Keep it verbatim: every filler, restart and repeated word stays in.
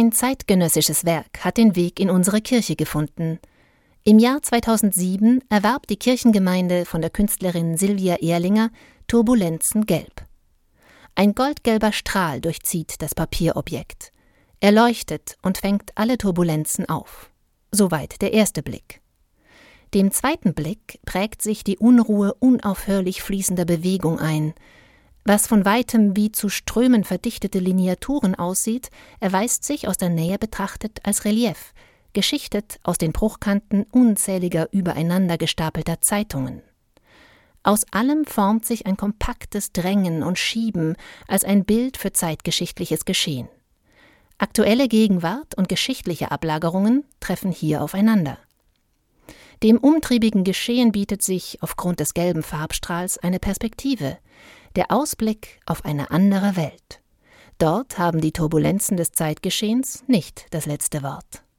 Ein zeitgenössisches Werk hat den Weg in unsere Kirche gefunden. Im Jahr zweitausendsieben erwarb die Kirchengemeinde von der Künstlerin Silvia Ehrlinger Turbulenzen gelb. Ein goldgelber Strahl durchzieht das Papierobjekt. Er leuchtet und fängt alle Turbulenzen auf. Soweit der erste Blick. Dem zweiten Blick prägt sich die Unruhe unaufhörlich fließender Bewegung ein. Was von weitem wie zu Strömen verdichtete Lineaturen aussieht, erweist sich aus der Nähe betrachtet als Relief, geschichtet aus den Bruchkanten unzähliger übereinander gestapelter Zeitungen. Aus allem formt sich ein kompaktes Drängen und Schieben als ein Bild für zeitgeschichtliches Geschehen. Aktuelle Gegenwart und geschichtliche Ablagerungen treffen hier aufeinander. Dem umtriebigen Geschehen bietet sich aufgrund des gelben Farbstrahls eine Perspektive, der Ausblick auf eine andere Welt. Dort haben die Turbulenzen des Zeitgeschehens nicht das letzte Wort.